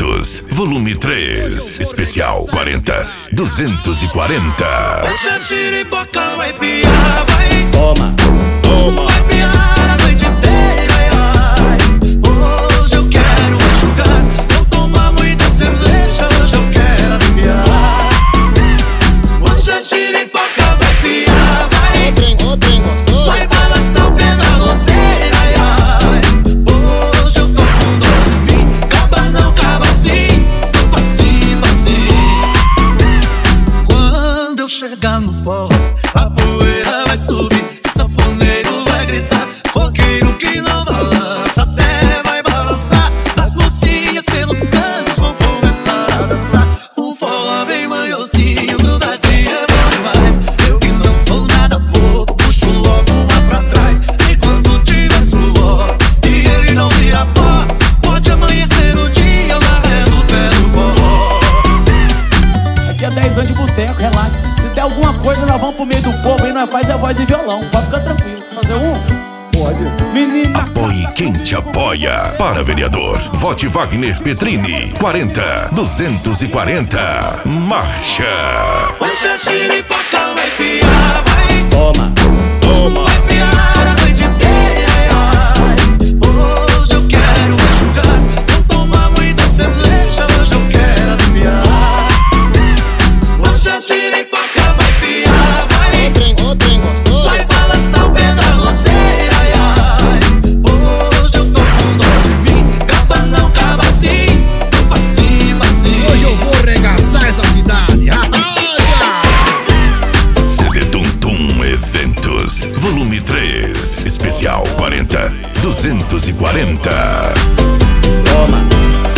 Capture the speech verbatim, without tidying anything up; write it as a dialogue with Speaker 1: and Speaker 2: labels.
Speaker 1: Eventos, volume três, especial quarenta, duzentos e quarenta.
Speaker 2: Deixa a xiripoca, vai piar, vai.
Speaker 3: Toma, toma.
Speaker 2: Vai piar a noite inteira, ai. Hoje eu quero enxugar. Vou tomar muita cerveja, hoje eu quero piar. Hoje a xiripoca vai piar, vai.
Speaker 3: O trem, o trem gostoso.
Speaker 2: Vai balançar o pé na roseira, ai, ai. Hoje eu tô com dor em mim. Caba não, caba sim. Facinho, facinho. Quando eu chegar no forró, a poeira vai subir, sanfoneiro vai gritar, roqueiro que não balança até vai balançar. As mocinhas pelos cantos vão começar a dançar. O forró bem manhosinho, grudadinho é bom demais. Eu que não sou nada bobo, puxo logo lá pra trás. Enquanto tiver suor e ele não vira pó, pode amanhecer o dia na ré do pé do forró.
Speaker 4: Aqui é dez anos de boteco, relaxa. Se der alguma coisa, nós vamos pro meio do povo e nós faz a voz e violão. Pode ficar tranquilo. Fazer um? Pode. Menina.
Speaker 1: Apoie quem te apoia. Para vereador, vote Wagner Petrini, quarenta, duzentos e quarenta. Marcha!
Speaker 2: Hoje a xiripoca vai piar, vai.
Speaker 3: Toma, toma.
Speaker 2: Vai piar a noite inteira, ai. Hoje eu quero enxugar. Vou tomar muita cerveja, hoje eu quero piar. Hoje a xiripoca vai piar, vai.
Speaker 3: O trem, o trem gostoso.
Speaker 2: Vai balançar o pé da roseira, ai, ai. Hoje eu tô com dor em mim. Caba não, caba sim. Facinho, facinho.
Speaker 5: Hoje eu vou arregaçar essa cidade.
Speaker 1: C D Tum Tum Eventos, volume três, especial quarenta, duzentos e quarenta.
Speaker 3: Toma,